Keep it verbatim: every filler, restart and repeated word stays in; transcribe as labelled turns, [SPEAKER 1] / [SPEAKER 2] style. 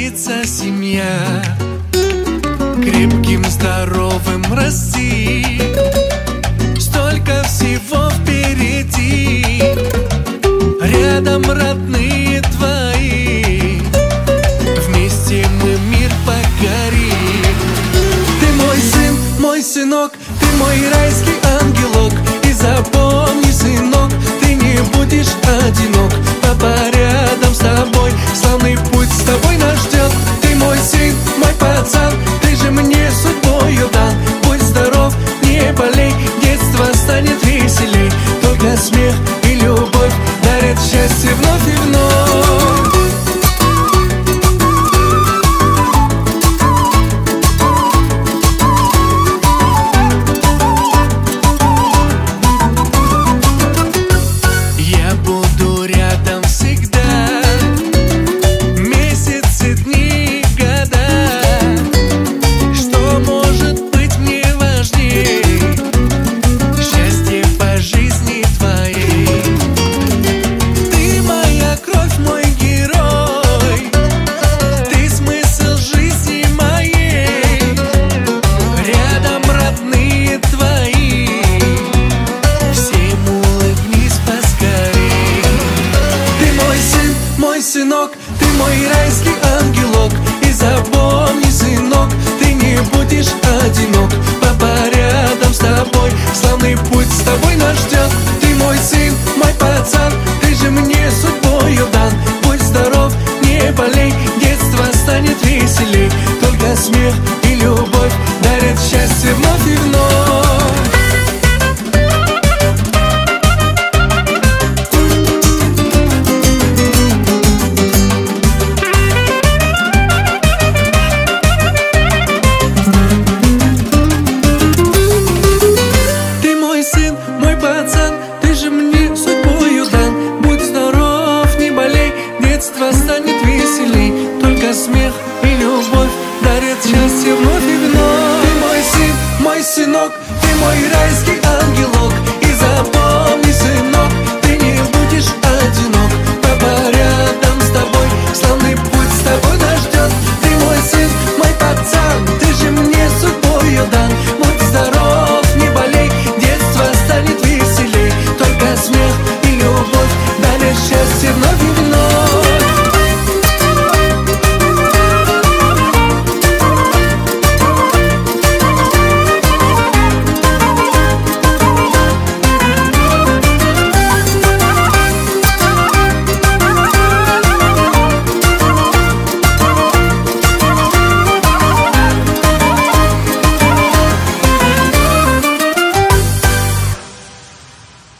[SPEAKER 1] родится семья, крепким, здоровым расти. Столько всего впереди, рядом родные твои, вместе мы мир покорим. Ты мой сын, мой сынок, ты мой райский ангелок. И запомни, сынок, ты не будешь одинок. Папа рядом с тобой, славный путь с тобой нас ждет. Ты мой сын, мой пацан, ты же мне судьбою дан. Будь здоров, не болей, детство станет веселей. Только смех и любовь дарят счастье вновь и вновь. Я буду рядом всегда, месяцы, дни, года. Что может быть мне важней? Счастье по жизни твоей. Ты моя кровь, мой герой, ты смысл жизни моей. Рядом родные твои, всем улыбнись поскорей. Ты мой сын, мой сынок, ты мой райский ангелок. И запомни, сынок, ты не будешь одинок. Папа рядом с тобой, славный путь с тобой нас ждет. Ты